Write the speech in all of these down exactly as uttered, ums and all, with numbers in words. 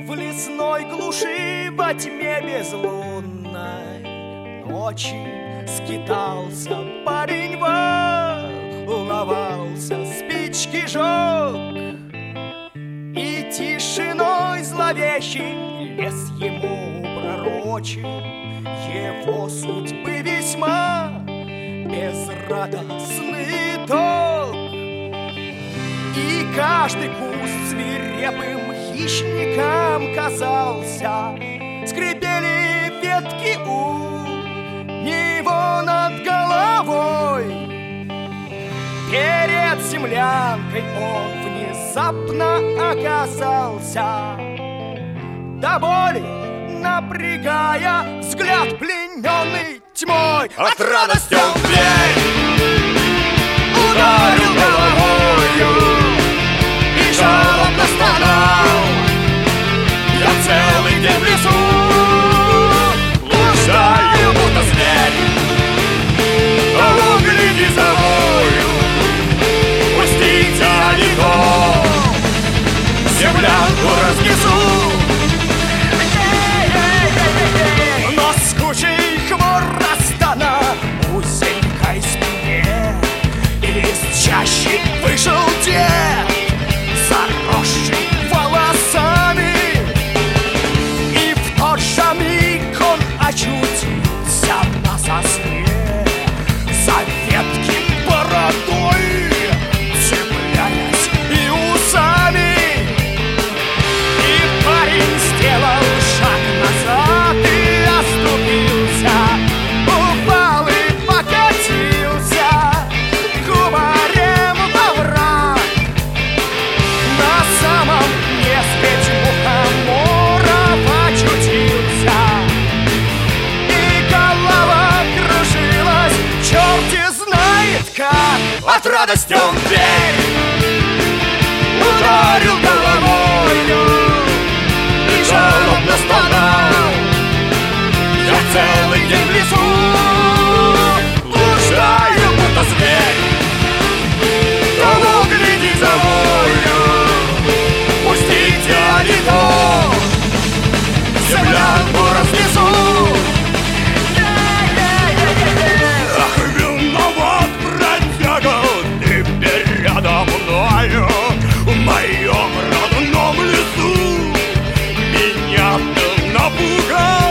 в лесной глуши во тьме безлунной ночи скитался парень, волновался, спички жег, и тишиной зловещий лес ему пророчил его судьбы весьма безрадостный итог. И каждый куст свирепым хищникам казался, скрипели ветки у него над головой. Перед землянкой он внезапно оказался, до боли напрягая взгляд, плененный тьмой. От радости он в дверь ударил головою и жалобно стонал: я целый день в лесу блуждаю, будто зверь. Того гляди, завою, пустите, а не то землянку разнесу. Но с кучей хвороста на узенькой спине из чащи вышел дед, заросший волосами, и в тот же миг он очутился на сосне, за ветки бородой цепляясь и усами. И парень сделал шаг назад и оступился, упал и покатился кубарем во враг. На самом дне средь мухоморов очутился, и голова кружилась, черти знает как. От радости он в дверь ударил головою и жалобно стонал: я целый день в лесу блуждаю, будто зверь. Того гляди, завою, пустите, а не то землянку разнесу. Ах, виноват, бродяга, ты передо мною в моем родном лесу. Меня ты напугал.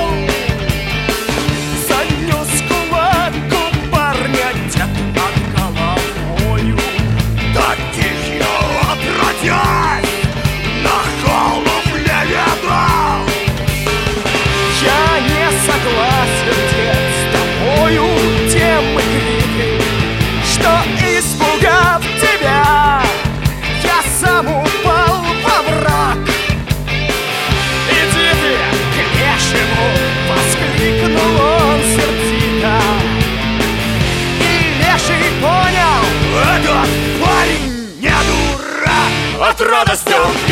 Занес кулак у парня дед над головою. Таких я отродясь на голове видал. Я не согласен, дед, с тобою, тем и крики, что, испугав тебя, я сам упал во враг. Иди ты к лешему, воскликнул он сердито, и леший понял: Этот парень не дурак. От радости он